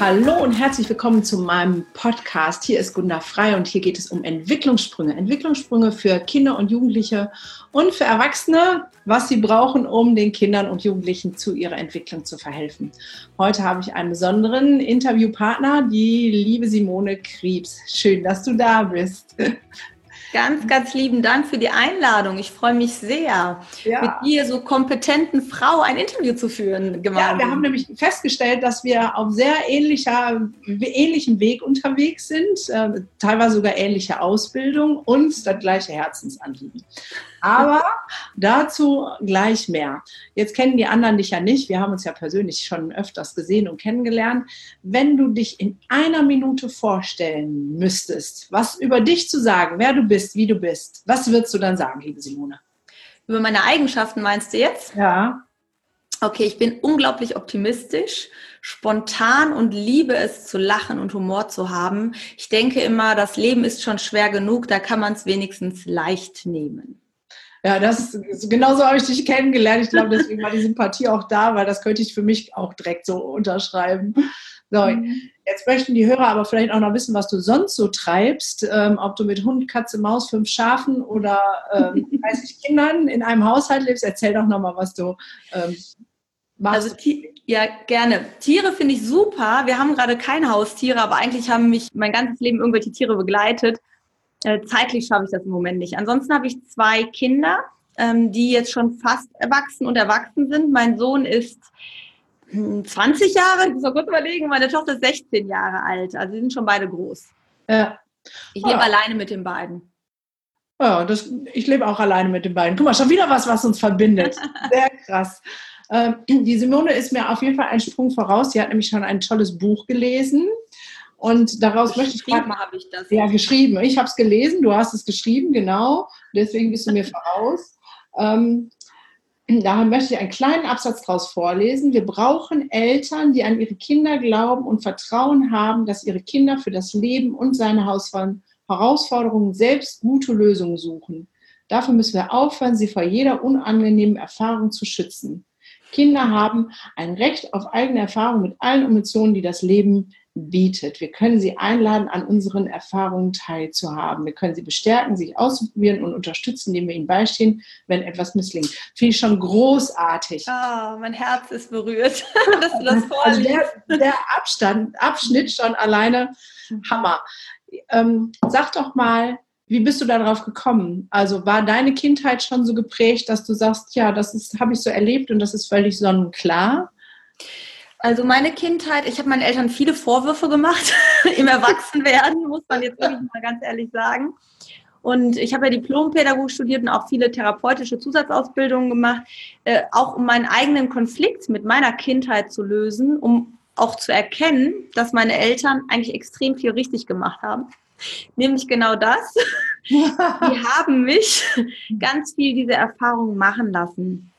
Hallo und herzlich willkommen zu meinem Podcast. Hier ist Gunda Frei und hier geht es um Entwicklungssprünge. Entwicklungssprünge für Kinder und Jugendliche und für Erwachsene, was sie brauchen, um den Kindern und Jugendlichen zu ihrer Entwicklung zu verhelfen. Heute habe ich einen besonderen Interviewpartner, die liebe Simone Kriebs. Schön, dass du da bist. Ganz, ganz lieben Dank für die Einladung. Ich freue mich sehr, mit dir, so kompetenten Frau, ein Interview zu führen. Ja, wir haben nämlich festgestellt, dass wir auf sehr ähnlichem Weg unterwegs sind, teilweise sogar ähnliche Ausbildung und das gleiche Herzensanliegen. Aber dazu gleich mehr. Jetzt kennen die anderen dich ja nicht. Wir haben uns ja persönlich schon öfters gesehen und kennengelernt. Wenn du dich in einer Minute vorstellen müsstest, was über dich zu sagen, wer du bist, wie du bist, was würdest du dann sagen, liebe Simone? Über meine Eigenschaften meinst du jetzt? Ja. Okay, ich bin unglaublich optimistisch, spontan und liebe es zu lachen und Humor zu haben. Ich denke immer, das Leben ist schon schwer genug, da kann man es wenigstens leicht nehmen. Ja, genauso habe ich dich kennengelernt. Ich glaube, deswegen war die Sympathie auch da, weil das könnte ich für mich auch direkt so unterschreiben. So, jetzt möchten die Hörer aber vielleicht auch noch wissen, was du sonst so treibst, ob du mit Hund, Katze, Maus, 5 Schafen oder 30 Kindern in einem Haushalt lebst. Erzähl doch nochmal, was du machst. Also, ja, gerne. Tiere finde ich super. Wir haben gerade keine Haustiere, aber eigentlich haben mich mein ganzes Leben irgendwelche Tiere begleitet. Zeitlich schaffe ich das im Moment nicht. Ansonsten habe ich 2 Kinder, die jetzt schon fast erwachsen sind. Mein Sohn ist 20 Jahre, ich muss mal kurz überlegen, meine Tochter ist 16 Jahre alt. Also die sind schon beide groß. Ja. Ich lebe alleine mit den beiden. Ja, ich lebe auch alleine mit den beiden. Guck mal, schon wieder was uns verbindet. Sehr krass. Die Simone ist mir auf jeden Fall einen Sprung voraus. Sie hat nämlich schon ein tolles Buch gelesen. Und daraus möchte ich gerade mal, habe ich das. Ja, geschrieben. Ich habe es gelesen, du hast es geschrieben, genau. Deswegen bist du mir voraus. Da möchte ich einen kleinen Absatz daraus vorlesen. Wir brauchen Eltern, die an ihre Kinder glauben und Vertrauen haben, dass ihre Kinder für das Leben und seine Herausforderungen selbst gute Lösungen suchen. Dafür müssen wir aufhören, sie vor jeder unangenehmen Erfahrung zu schützen. Kinder haben ein Recht auf eigene Erfahrung mit allen Emotionen, die das Leben bietet. Wir können sie einladen, an unseren Erfahrungen teilzuhaben. Wir können sie bestärken, sich auszuprobieren und unterstützen, indem wir ihnen beistehen, wenn etwas misslingt. Finde ich schon großartig. Oh, mein Herz ist berührt, dass du das vorliest. Also der Abschnitt schon alleine Hammer. Sag doch mal, wie bist du darauf gekommen? Also war deine Kindheit schon so geprägt, dass du sagst, ja, habe ich so erlebt und das ist völlig sonnenklar? Also meine Kindheit, ich habe meinen Eltern viele Vorwürfe gemacht im Erwachsenwerden, muss man jetzt wirklich mal ganz ehrlich sagen. Und ich habe ja Diplompädagogik studiert und auch viele therapeutische Zusatzausbildungen gemacht, auch um meinen eigenen Konflikt mit meiner Kindheit zu lösen, um auch zu erkennen, dass meine Eltern eigentlich extrem viel richtig gemacht haben. Nämlich genau das. Die haben mich ganz viel diese Erfahrungen machen lassen.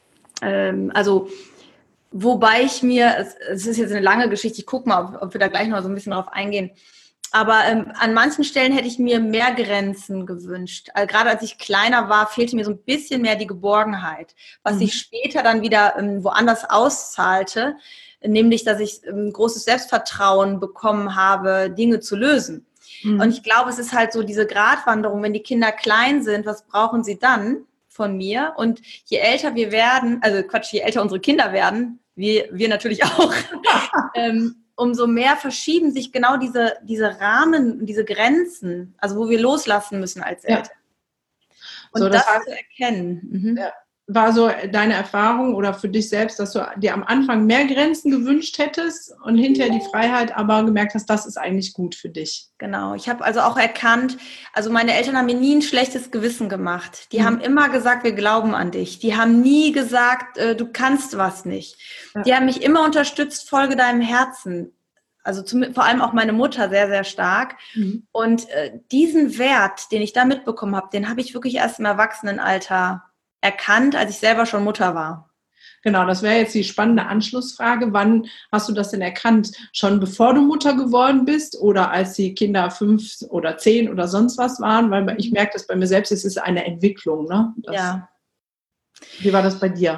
Wobei es ist jetzt eine lange Geschichte, ich gucke mal, ob wir da gleich noch so ein bisschen drauf eingehen. Aber an manchen Stellen hätte ich mir mehr Grenzen gewünscht. Also, gerade als ich kleiner war, fehlte mir so ein bisschen mehr die Geborgenheit, was sich später dann wieder woanders auszahlte, nämlich, dass ich großes Selbstvertrauen bekommen habe, Dinge zu lösen. Und ich glaube, es ist halt so diese Gratwanderung, wenn die Kinder klein sind, was brauchen sie dann von mir? Und je älter wir werden, je älter unsere Kinder werden, wir natürlich auch, umso mehr verschieben sich genau diese Rahmen, diese Grenzen, also wo wir loslassen müssen als Eltern. Und so, das zu erkennen. War so deine Erfahrung oder für dich selbst, dass du dir am Anfang mehr Grenzen gewünscht hättest und hinterher die Freiheit, aber gemerkt hast, das ist eigentlich gut für dich? Genau, ich habe also auch erkannt, also meine Eltern haben mir nie ein schlechtes Gewissen gemacht. Die haben immer gesagt, wir glauben an dich. Die haben nie gesagt, du kannst was nicht. Ja. Die haben mich immer unterstützt, folge deinem Herzen. Also vor allem auch meine Mutter sehr, sehr stark. Und diesen Wert, den ich da mitbekommen habe, den habe ich wirklich erst im Erwachsenenalter erkannt, als ich selber schon Mutter war. Genau, das wäre jetzt die spannende Anschlussfrage. Wann hast du das denn erkannt? Schon bevor du Mutter geworden bist oder als die Kinder 5 oder 10 oder sonst was waren? Weil ich merke das bei mir selbst, es ist eine Entwicklung. Ne? Ja. Wie war das bei dir?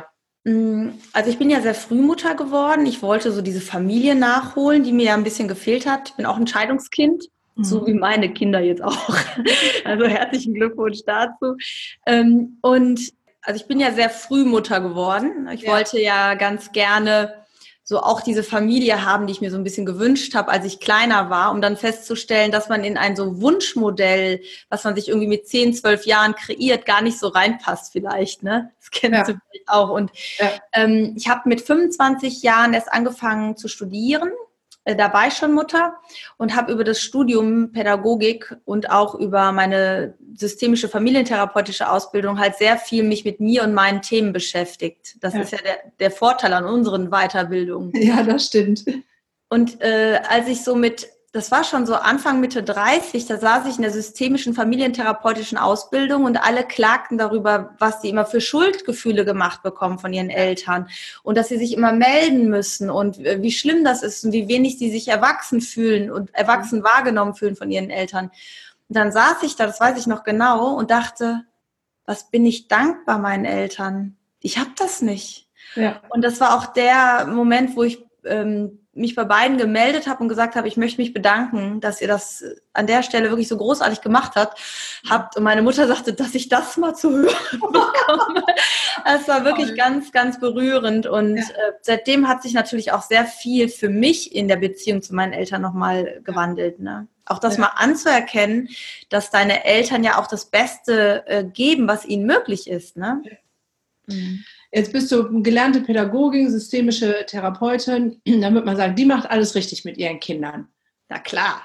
Also ich bin ja sehr früh Mutter geworden. Ich wollte so diese Familie nachholen, die mir ja ein bisschen gefehlt hat. Ich bin auch ein Scheidungskind, so wie meine Kinder jetzt auch. Also herzlichen Glückwunsch dazu. Und also ich bin ja sehr früh Mutter geworden. Ich wollte ja ganz gerne so auch diese Familie haben, die ich mir so ein bisschen gewünscht habe, als ich kleiner war, um dann festzustellen, dass man in ein so Wunschmodell, was man sich irgendwie mit 10, 12 Jahren kreiert, gar nicht so reinpasst vielleicht, ne? Das kennst du vielleicht auch. Und ich habe mit 25 Jahren erst angefangen zu studieren. Da war ich schon Mutter und habe über das Studium Pädagogik und auch über meine systemische familientherapeutische Ausbildung halt sehr viel mich mit mir und meinen Themen beschäftigt. Das ist ja der Vorteil an unseren Weiterbildungen. Ja, das stimmt. Und als ich so das war schon so Anfang, Mitte 30, da saß ich in der systemischen familientherapeutischen Ausbildung und alle klagten darüber, was sie immer für Schuldgefühle gemacht bekommen von ihren Eltern und dass sie sich immer melden müssen und wie schlimm das ist und wie wenig sie sich erwachsen fühlen und erwachsen wahrgenommen fühlen von ihren Eltern. Und dann saß ich da, das weiß ich noch genau, und dachte, was bin ich dankbar meinen Eltern? Ich habe das nicht. Ja. Und das war auch der Moment, wo ich mich bei beiden gemeldet habe und gesagt habe, ich möchte mich bedanken, dass ihr das an der Stelle wirklich so großartig gemacht habt. Und meine Mutter sagte, dass ich das mal zu hören bekomme. Es war wirklich ganz, ganz berührend. Und seitdem hat sich natürlich auch sehr viel für mich in der Beziehung zu meinen Eltern nochmal gewandelt. Ne? Auch das mal anzuerkennen, dass deine Eltern ja auch das Beste geben, was ihnen möglich ist. Ne? Mhm. Jetzt bist du gelernte Pädagogin, systemische Therapeutin. Da würde man sagen, die macht alles richtig mit ihren Kindern. Na klar.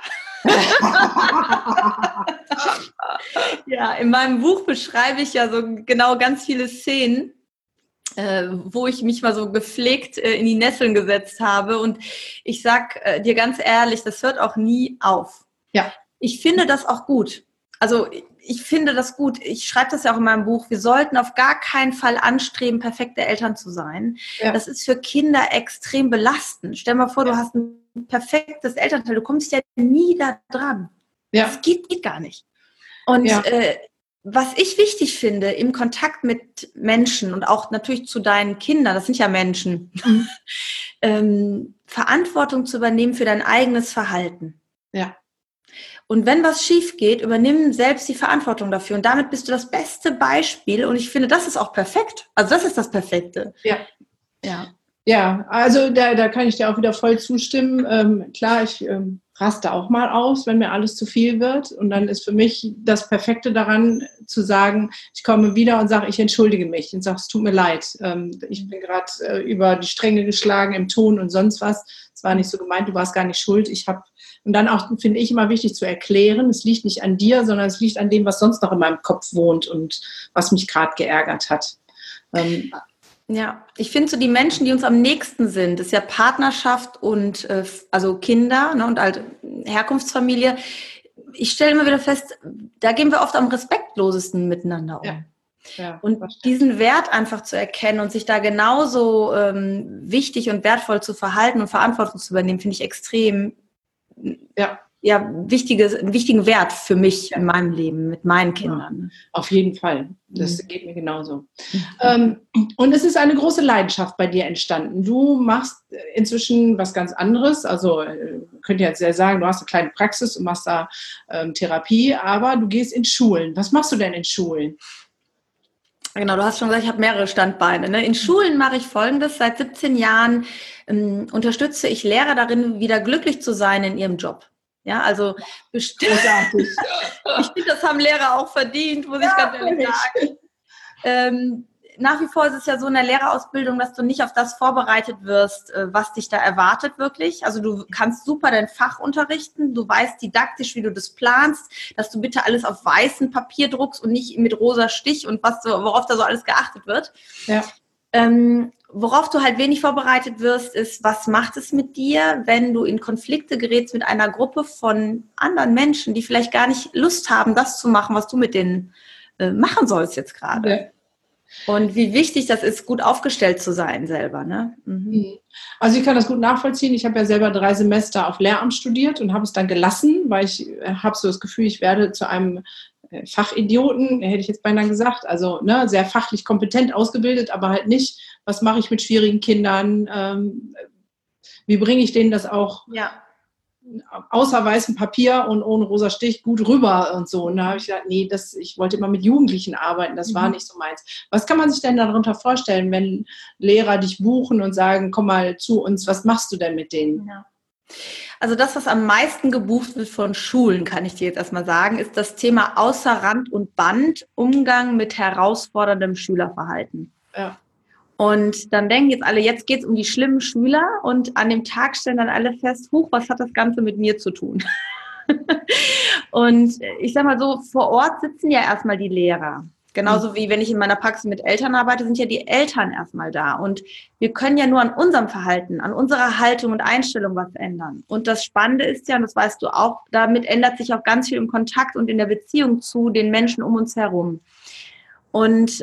Ja, in meinem Buch beschreibe ich ja so genau ganz viele Szenen, wo ich mich mal so gepflegt in die Nesseln gesetzt habe. Und ich sag dir ganz ehrlich, das hört auch nie auf. Ja. Ich finde das auch gut. Also ich finde das gut. Ich schreibe das ja auch in meinem Buch. Wir sollten auf gar keinen Fall anstreben, perfekte Eltern zu sein. Ja. Das ist für Kinder extrem belastend. Stell dir mal vor, du hast ein perfektes Elternteil. Du kommst ja nie da dran. Ja. Das geht gar nicht. Und was ich wichtig finde im Kontakt mit Menschen und auch natürlich zu deinen Kindern, das sind ja Menschen, Verantwortung zu übernehmen für dein eigenes Verhalten. Ja. Und wenn was schief geht, übernimm selbst die Verantwortung dafür. Und damit bist du das beste Beispiel. Und ich finde, das ist auch perfekt. Also das ist das Perfekte. Ja. Ja. Ja, also da kann ich dir auch wieder voll zustimmen. Klar, ich raste auch mal aus, wenn mir alles zu viel wird. Und dann ist für mich das Perfekte daran, zu sagen, ich komme wieder und sage, ich entschuldige mich und sage, es tut mir leid. Ich bin gerade über die Stränge geschlagen im Ton und sonst was. Es war nicht so gemeint, du warst gar nicht schuld. Und dann auch, finde ich, immer wichtig zu erklären, es liegt nicht an dir, sondern es liegt an dem, was sonst noch in meinem Kopf wohnt und was mich gerade geärgert hat. Ja, ich finde so die Menschen, die uns am nächsten sind, ist ja Partnerschaft und also Kinder, ne, und halt Herkunftsfamilie. Ich stelle immer wieder fest, da gehen wir oft am respektlosesten miteinander um. Ja. Ja, und diesen Wert einfach zu erkennen und sich da genauso wichtig und wertvoll zu verhalten und Verantwortung zu übernehmen, finde ich extrem einen wichtigen Wert für mich in meinem Leben, mit meinen Kindern. Auf jeden Fall. Das geht mir genauso. Und es ist eine große Leidenschaft bei dir entstanden. Du machst inzwischen was ganz anderes. Also könnt ihr jetzt ja sagen, du hast eine kleine Praxis und machst da Therapie, aber du gehst in Schulen. Was machst du denn in Schulen? Genau, du hast schon gesagt, ich habe mehrere Standbeine. Ne? In Schulen mache ich Folgendes. Seit 17 Jahren unterstütze ich Lehrer darin, wieder glücklich zu sein in ihrem Job. Ja, also bestimmt. Ich finde, das haben Lehrer auch verdient, muss ich ganz ehrlich sagen. Nach wie vor ist es ja so in der Lehrerausbildung, dass du nicht auf das vorbereitet wirst, was dich da erwartet wirklich. Also du kannst super dein Fach unterrichten, du weißt didaktisch, wie du das planst, dass du bitte alles auf weißem Papier druckst und nicht mit rosa Stich und worauf da so alles geachtet wird. Ja. Worauf du halt wenig vorbereitet wirst, ist, was macht es mit dir, wenn du in Konflikte gerätst mit einer Gruppe von anderen Menschen, die vielleicht gar nicht Lust haben, das zu machen, was du mit denen machen sollst jetzt gerade. Ja. Und wie wichtig das ist, gut aufgestellt zu sein selber. Ne? Also ich kann das gut nachvollziehen. Ich habe ja selber 3 Semester auf Lehramt studiert und habe es dann gelassen, weil ich habe so das Gefühl, ich werde zu einem Fachidioten, hätte ich jetzt beinahe gesagt, also ne, sehr fachlich kompetent ausgebildet, aber halt nicht, was mache ich mit schwierigen Kindern, wie bringe ich denen das auch außer weißem Papier und ohne rosa Stich gut rüber und so. Und da habe ich gesagt, nee, ich wollte immer mit Jugendlichen arbeiten, das war nicht so meins. Was kann man sich denn darunter vorstellen, wenn Lehrer dich buchen und sagen, komm mal zu uns, was machst du denn mit denen? Ja. Also das, was am meisten gebucht wird von Schulen, kann ich dir jetzt erstmal sagen, ist das Thema außer Rand und Band, Umgang mit herausforderndem Schülerverhalten. Ja. Und dann denken jetzt alle, jetzt geht es um die schlimmen Schüler und an dem Tag stellen dann alle fest, huch, was hat das Ganze mit mir zu tun? Und ich sag mal so, vor Ort sitzen ja erstmal die Lehrer. Genauso wie wenn ich in meiner Praxis mit Eltern arbeite, sind ja die Eltern erstmal da. Und wir können ja nur an unserem Verhalten, an unserer Haltung und Einstellung was ändern. Und das Spannende ist ja, und das weißt du auch, damit ändert sich auch ganz viel im Kontakt und in der Beziehung zu den Menschen um uns herum. Und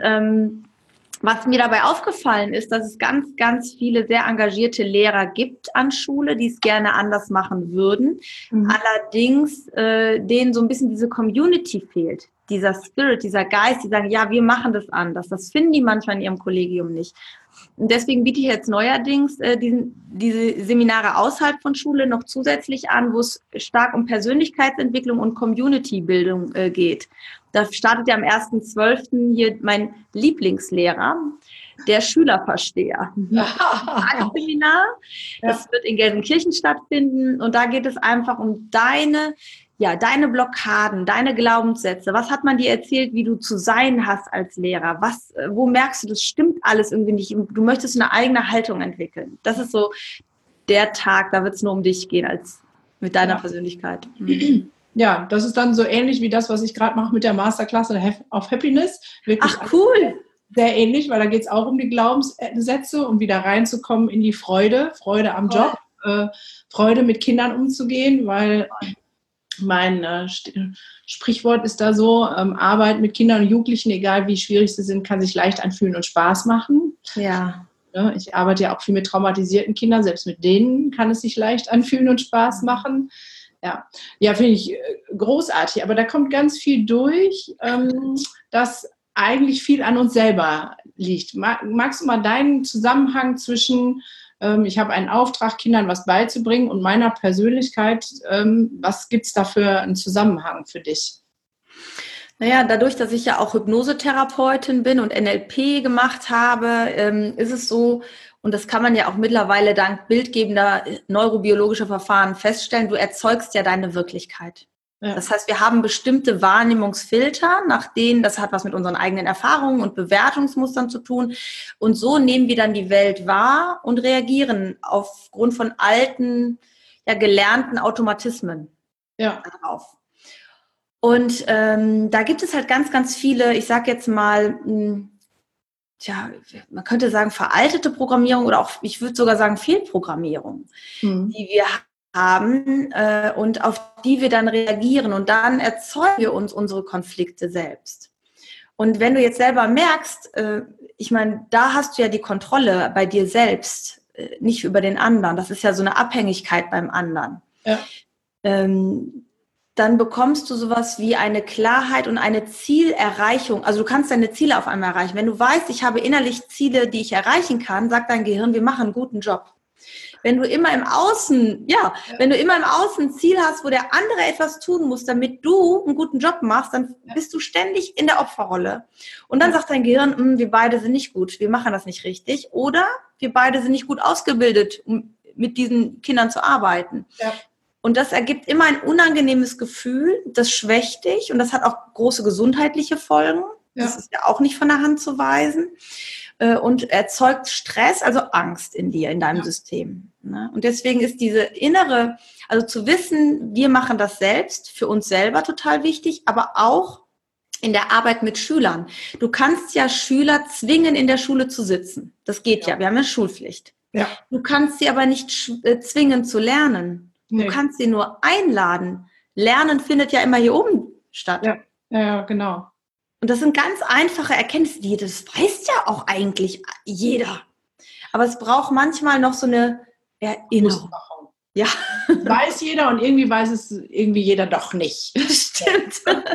was mir dabei aufgefallen ist, dass es ganz, ganz viele sehr engagierte Lehrer gibt an Schule, die es gerne anders machen würden. Allerdings denen so ein bisschen diese Community fehlt, dieser Spirit, dieser Geist, die sagen, ja, wir machen das anders. Das finden die manchmal in ihrem Kollegium nicht. Und deswegen biete ich jetzt neuerdings diese Seminare außerhalb von Schule noch zusätzlich an, wo es stark um Persönlichkeitsentwicklung und Community-Bildung geht. Da startet ja am 1.12. hier mein Lieblingslehrer, der Schülerversteher. Ein Seminar. Das wird in Gelsenkirchen stattfinden und da geht es einfach um deine Blockaden, deine Glaubenssätze. Was hat man dir erzählt, wie du zu sein hast als Lehrer? Wo merkst du, das stimmt alles irgendwie nicht? Du möchtest eine eigene Haltung entwickeln. Das ist so der Tag, da wird es nur um dich gehen als mit deiner Persönlichkeit. Ja, das ist dann so ähnlich wie das, was ich gerade mache mit der Masterclass auf Happiness. Wirklich. Ach, cool. Sehr ähnlich, weil da geht es auch um die Glaubenssätze und wieder reinzukommen in die Freude am Job, Freude mit Kindern umzugehen, weil mein Sprichwort ist da so, Arbeit mit Kindern und Jugendlichen, egal wie schwierig sie sind, kann sich leicht anfühlen und Spaß machen. Ja. Ich arbeite ja auch viel mit traumatisierten Kindern, selbst mit denen kann es sich leicht anfühlen und Spaß machen. Ja, finde ich großartig, aber da kommt ganz viel durch, dass eigentlich viel an uns selber liegt. Magst du mal deinen Zusammenhang zwischen ich habe einen Auftrag, Kindern was beizubringen und meiner Persönlichkeit, was gibt es da für einen Zusammenhang für dich? Naja, dadurch, dass ich ja auch Hypnosetherapeutin bin und NLP gemacht habe, ist es so, und das kann man ja auch mittlerweile dank bildgebender neurobiologischer Verfahren feststellen, du erzeugst ja deine Wirklichkeit. Ja. Das heißt, wir haben bestimmte Wahrnehmungsfilter, nach denen, das hat was mit unseren eigenen Erfahrungen und Bewertungsmustern zu tun. Und so nehmen wir dann die Welt wahr und reagieren aufgrund von alten, gelernten Automatismen darauf. Und da gibt es halt ganz, ganz viele, ich sage jetzt mal, man könnte sagen veraltete Programmierung oder auch, ich würde sogar sagen Fehlprogrammierung, die wir haben und auf die wir dann reagieren und dann erzeugen wir uns unsere Konflikte selbst. Und wenn du jetzt selber merkst, ich meine, da hast du ja die Kontrolle bei dir selbst, nicht über den anderen. Das ist ja so eine Abhängigkeit beim anderen. Ja. Dann bekommst du sowas wie eine Klarheit und eine Zielerreichung. Also du kannst deine Ziele auf einmal erreichen. Wenn du weißt, ich habe innerlich Ziele, die ich erreichen kann, sagt dein Gehirn, wir machen einen guten Job. Wenn du immer im Außen, wenn du immer im Außen ein Ziel hast, wo der andere etwas tun muss, damit du einen guten Job machst, dann bist du ständig in der Opferrolle. Und dann sagt dein Gehirn, wir beide sind nicht gut, wir machen das nicht richtig. Oder wir beide sind nicht gut ausgebildet, um mit diesen Kindern zu arbeiten. Ja. Und das ergibt immer ein unangenehmes Gefühl, das schwächt dich und das hat auch große gesundheitliche Folgen. Ja. Das ist ja auch nicht von der Hand zu weisen. Und erzeugt Stress, also Angst in dir, in deinem System. Und deswegen ist diese innere, also zu wissen, wir machen das selbst, für uns selber total wichtig, aber auch in der Arbeit mit Schülern. Du kannst ja Schüler zwingen, in der Schule zu sitzen. Das geht ja, wir haben ja Schulpflicht. Ja. Du kannst sie aber nicht zwingen zu lernen. Du kannst sie nur einladen. Lernen findet ja immer hier oben statt. Ja, genau. Und das sind ganz einfache Erkenntnisse, das weiß ja auch eigentlich jeder. Aber es braucht manchmal noch so eine Erinnerung. Ja. Weiß jeder und irgendwie weiß es irgendwie jeder doch nicht. Stimmt.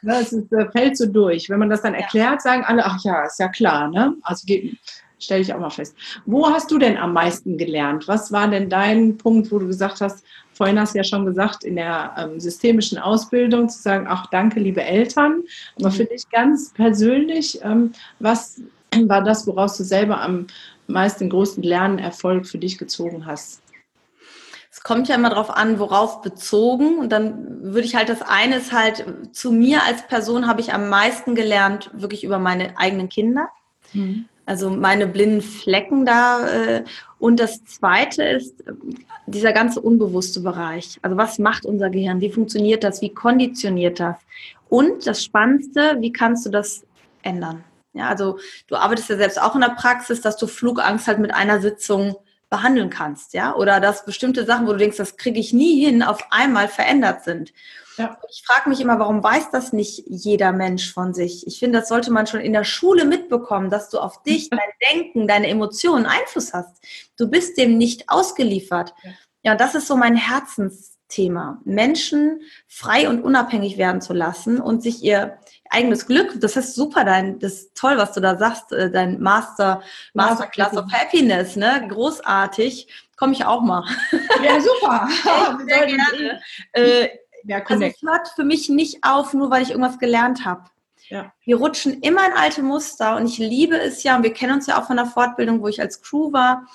Ne, es ist, fällt so durch. Wenn man das dann erklärt, sagen alle, ach ja, ist ja klar. Ne? Also stelle ich auch mal fest. Wo hast du denn am meisten gelernt? Was war denn dein Punkt, wo du gesagt hast, vorhin hast du ja schon gesagt, in der systemischen Ausbildung zu sagen, ach danke, liebe Eltern. Aber für dich ganz persönlich, was war das, woraus du selber am meisten den größten Lernerfolg für dich gezogen hast? Es kommt ja immer darauf an, worauf bezogen. Und dann würde ich halt, das eine ist halt, zu mir als Person habe ich am meisten gelernt, wirklich über meine eigenen Kinder. Also meine blinden Flecken da. Und das zweite ist dieser ganze unbewusste Bereich. Also was macht unser Gehirn? Wie funktioniert das? Wie konditioniert das? Und das Spannendste, wie kannst du das ändern? Ja, also du arbeitest ja selbst auch in der Praxis, dass du Flugangst halt mit einer Sitzung behandeln kannst, ja, oder dass bestimmte Sachen, wo du denkst, das kriege ich nie hin, auf einmal verändert sind. Ja. Ich frage mich immer, warum weiß das nicht jeder Mensch von sich? Ich finde, das sollte man schon in der Schule mitbekommen, dass du auf dich, dein Denken, deine Emotionen Einfluss hast. Du bist dem nicht ausgeliefert. Ja, das ist so mein Herzensthema. Menschen frei und unabhängig werden zu lassen und sich ihr eigenes Glück, das ist super, das ist toll, was du da sagst, dein Masterclass of Happiness, ne? Großartig. Komme ich auch mal. Ja, super. Sehr gerne. Also es hört für mich nicht auf, nur weil ich irgendwas gelernt habe. Ja. Wir rutschen immer in alte Muster und ich liebe es ja, und wir kennen uns ja auch von der Fortbildung, wo ich als Crew war,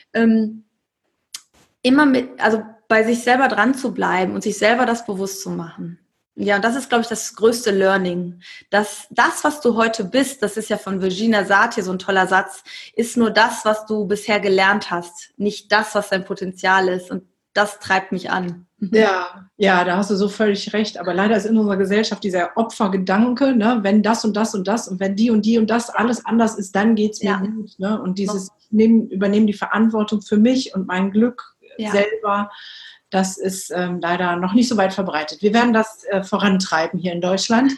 immer also bei sich selber dran zu bleiben und sich selber das bewusst zu machen. Ja, und das ist, glaube ich, das größte Learning. Das, was du heute bist, das ist ja von Virginia Satir so ein toller Satz, ist nur das, was du bisher gelernt hast, nicht das, was dein Potenzial ist. Und das treibt mich an. Ja, da hast du so völlig recht. Aber leider ist in unserer Gesellschaft dieser Opfergedanke, ne, wenn das und das und das und wenn die und das alles anders ist, dann geht's mir gut. Ne? Und dieses übernehmen die Verantwortung für mich und mein Glück selber. Das ist leider noch nicht so weit verbreitet. Wir werden das vorantreiben hier in Deutschland.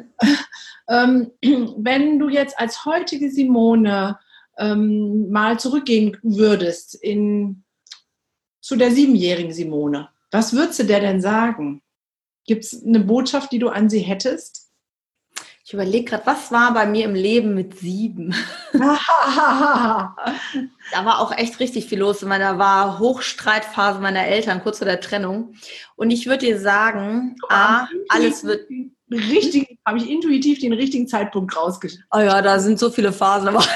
Wenn du jetzt als heutige Simone mal zurückgehen würdest zu der 7-jährigen Simone, was würdest du der denn sagen? Gibt es eine Botschaft, die du an sie hättest? Ich überlege gerade, was war bei mir im Leben mit 7? Da war auch echt richtig viel los. Da war Hochstreitphase meiner Eltern, kurz vor der Trennung. Und ich würde dir sagen, alles wird... Habe ich intuitiv den richtigen Zeitpunkt rausgeschickt. Oh ja, da sind so viele Phasen. Aber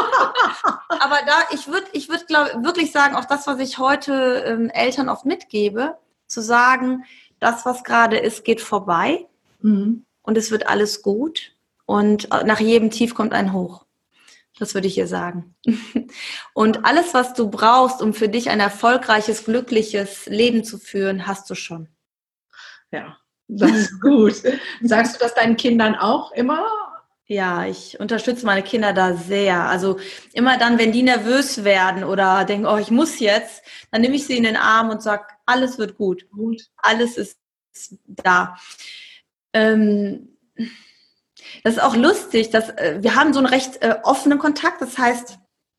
ich würde wirklich sagen, auch das, was ich heute Eltern oft mitgebe, zu sagen, das, was gerade ist, geht vorbei. Und es wird alles gut und nach jedem Tief kommt ein Hoch. Das würde ich ihr sagen. Und alles, was du brauchst, um für dich ein erfolgreiches, glückliches Leben zu führen, hast du schon. Ja, das ist gut. Sagst du das deinen Kindern auch immer? Ja, ich unterstütze meine Kinder da sehr. Also immer dann, wenn die nervös werden oder denken, oh, ich muss jetzt, dann nehme ich sie in den Arm und sage, alles wird gut. Alles ist da. Das ist auch lustig, dass wir haben so einen recht offenen Kontakt. Das heißt,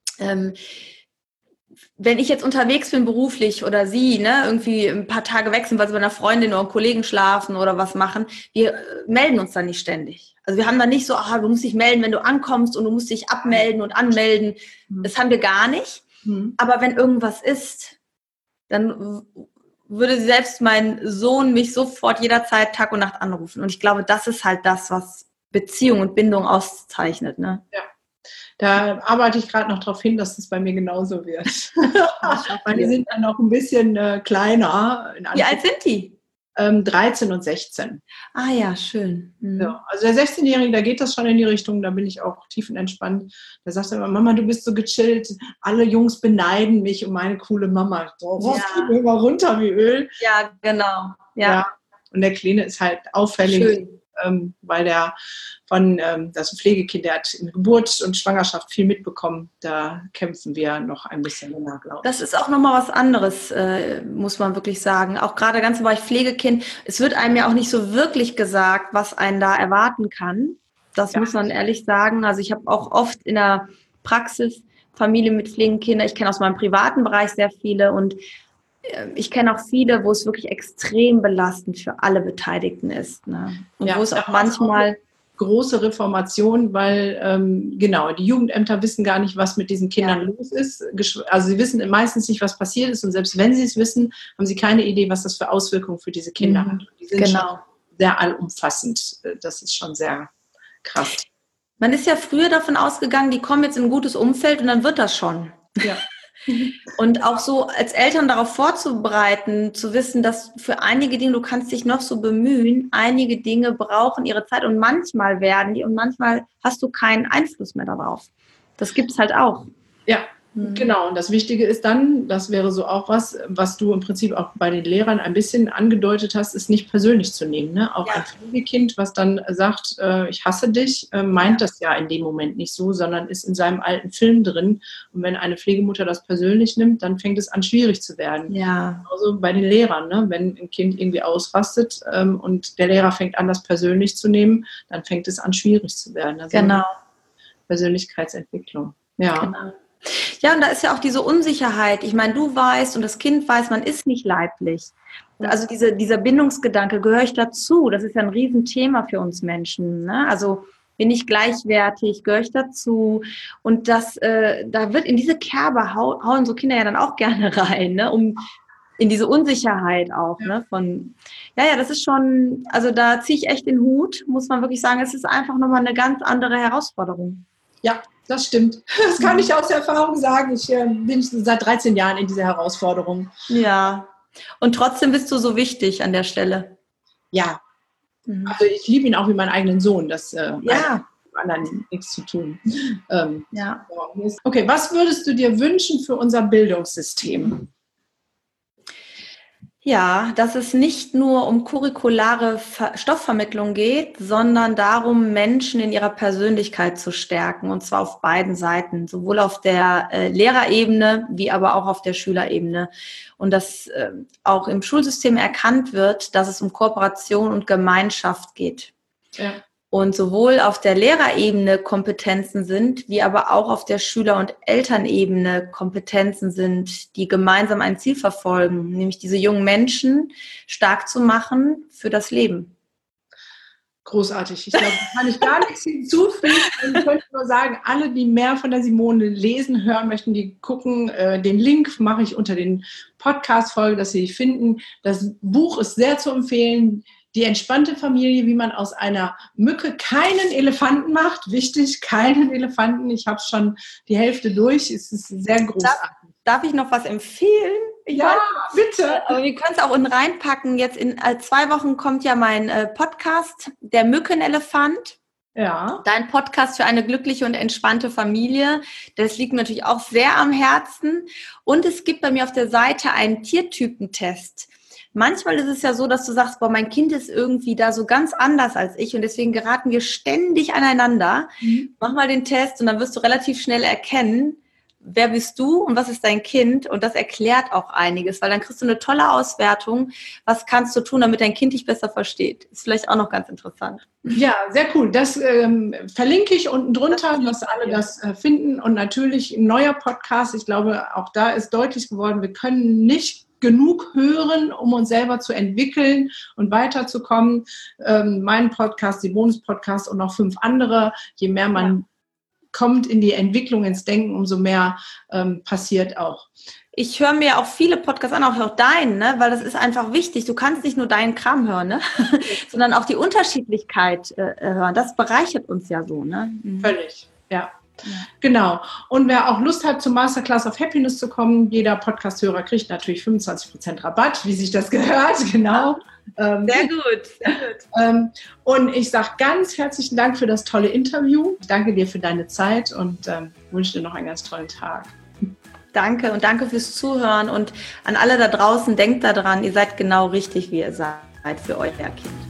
wenn ich jetzt unterwegs bin beruflich oder sie, ne, irgendwie ein paar Tage wechseln, weil sie bei einer Freundin oder einem Kollegen schlafen oder was machen, wir melden uns dann nicht ständig. Also wir haben dann nicht so, du musst dich melden, wenn du ankommst und du musst dich abmelden und anmelden. Das haben wir gar nicht. Aber wenn irgendwas ist, dann würde selbst mein Sohn mich sofort jederzeit Tag und Nacht anrufen. Und ich glaube, das ist halt das, was Beziehung und Bindung auszeichnet. Ne? Ja, da arbeite ich gerade noch darauf hin, dass das bei mir genauso wird. Weil die sind dann noch ein bisschen kleiner. Wie alt sind die? 13 und 16. Ah ja, schön. Ja, also der 16-Jährige, da geht das schon in die Richtung, da bin ich auch tiefenentspannt. Da sagt er immer, Mama, du bist so gechillt, alle Jungs beneiden mich um meine coole Mama. Das geht mir immer runter wie Öl. Ja, genau. Ja. Und der Kleine ist halt auffällig, weil der das Pflegekind, der hat in Geburt und Schwangerschaft viel mitbekommen. Da kämpfen wir noch ein bisschen länger, glaube ich. Das ist auch nochmal was anderes, muss man wirklich sagen. Auch gerade ganz im Bereich Pflegekind. Es wird einem ja auch nicht so wirklich gesagt, was einen da erwarten kann. Das muss man ehrlich sagen. Also ich habe auch oft in der Praxis Familie mit Pflegekindern. Ich kenne aus meinem privaten Bereich sehr viele und ich kenne auch viele, wo es wirklich extrem belastend für alle Beteiligten ist. Ne? Und wo es auch manchmal... große Reformation, weil genau, die Jugendämter wissen gar nicht, was mit diesen Kindern los ist. Also sie wissen meistens nicht, was passiert ist, und selbst wenn sie es wissen, haben sie keine Idee, was das für Auswirkungen für diese Kinder hat. Die sind schon sehr allumfassend. Das ist schon sehr krass. Man ist ja früher davon ausgegangen, die kommen jetzt in ein gutes Umfeld und dann wird das schon. Ja. Und auch so als Eltern darauf vorzubereiten, zu wissen, dass für einige Dinge, du kannst dich noch so bemühen, einige Dinge brauchen ihre Zeit und manchmal werden die und manchmal hast du keinen Einfluss mehr darauf. Das gibt es halt auch. Ja, genau. Und das Wichtige ist dann, das wäre so auch was du im Prinzip auch bei den Lehrern ein bisschen angedeutet hast, ist nicht persönlich zu nehmen. Ne? Auch ein Pflegekind, was dann sagt, ich hasse dich, meint das ja in dem Moment nicht so, sondern ist in seinem alten Film drin. Und wenn eine Pflegemutter das persönlich nimmt, dann fängt es an, schwierig zu werden. Ja. Also bei den Lehrern, ne? Wenn ein Kind irgendwie ausrastet und der Lehrer fängt an, das persönlich zu nehmen, dann fängt es an, schwierig zu werden. Also genau. Persönlichkeitsentwicklung. Ja. Genau. Ja, und da ist ja auch diese Unsicherheit. Ich meine, du weißt und das Kind weiß, man ist nicht leiblich. Also dieser Bindungsgedanke, gehöre ich dazu? Das ist ja ein Riesenthema für uns Menschen. Ne? Also bin ich gleichwertig, gehöre ich dazu? Und das, da wird in diese Kerbe hauen so Kinder ja dann auch gerne rein, ne? Um in diese Unsicherheit auch. Ne? Das ist schon, also da ziehe ich echt den Hut, muss man wirklich sagen, es ist einfach nochmal eine ganz andere Herausforderung. Ja, das stimmt. Das kann ich aus Erfahrung sagen. Ich bin seit 13 Jahren in dieser Herausforderung. Ja, und trotzdem bist du so wichtig an der Stelle. Ja, also ich liebe ihn auch wie meinen eigenen Sohn. Das hat mit anderen nichts zu tun. Okay, was würdest du dir wünschen für unser Bildungssystem? Ja, dass es nicht nur um curriculare Stoffvermittlung geht, sondern darum, Menschen in ihrer Persönlichkeit zu stärken, und zwar auf beiden Seiten, sowohl auf der Lehrerebene wie aber auch auf der Schülerebene. Und dass auch im Schulsystem erkannt wird, dass es um Kooperation und Gemeinschaft geht. Ja. Und sowohl auf der Lehrerebene Kompetenzen sind, wie aber auch auf der Schüler- und Elternebene Kompetenzen sind, die gemeinsam ein Ziel verfolgen, nämlich diese jungen Menschen stark zu machen für das Leben. Großartig. Ich glaube, da kann ich gar nichts hinzufügen. Ich könnte nur sagen, alle, die mehr von der Simone lesen, hören möchten, die gucken. Den Link mache ich unter den Podcast-Folgen, dass Sie finden. Das Buch ist sehr zu empfehlen. Die entspannte Familie, wie man aus einer Mücke keinen Elefanten macht. Wichtig, keinen Elefanten. Ich habe schon die Hälfte durch. Es ist sehr großartig. Darf ich noch was empfehlen? Bitte. Aber wir können es auch unten reinpacken. Jetzt in 2 Wochen kommt ja mein Podcast, der Mückenelefant. Ja. Dein Podcast für eine glückliche und entspannte Familie. Das liegt mir natürlich auch sehr am Herzen. Und es gibt bei mir auf der Seite einen Tiertypentest. Manchmal ist es ja so, dass du sagst, boah, mein Kind ist irgendwie da so ganz anders als ich und deswegen geraten wir ständig aneinander. Mach mal den Test und dann wirst du relativ schnell erkennen, wer bist du und was ist dein Kind, und das erklärt auch einiges, weil dann kriegst du eine tolle Auswertung, was kannst du tun, damit dein Kind dich besser versteht. Ist vielleicht auch noch ganz interessant. Ja, sehr cool. Das verlinke ich unten drunter, dass alle das finden, und natürlich ein neuer Podcast. Ich glaube, auch da ist deutlich geworden, wir können nicht genug hören, um uns selber zu entwickeln und weiterzukommen. Mein Podcast, die Bonus-Podcast und noch 5 andere. Je mehr man kommt in die Entwicklung, ins Denken, umso mehr passiert auch. Ich höre mir auch viele Podcasts an, auch deinen, ne? Weil das ist einfach wichtig. Du kannst nicht nur deinen Kram hören, ne? sondern auch die Unterschiedlichkeit hören. Das bereichert uns ja so. Ne? Völlig, ja. Genau. Und wer auch Lust hat, zum Masterclass of Happiness zu kommen, jeder Podcast-Hörer kriegt natürlich 25% Rabatt, wie sich das gehört. Genau. Sehr gut. Und ich sage ganz herzlichen Dank für das tolle Interview. Ich danke dir für deine Zeit und wünsche dir noch einen ganz tollen Tag. Danke und danke fürs Zuhören, und an alle da draußen, denkt daran, ihr seid genau richtig, wie ihr seid für euer Kind.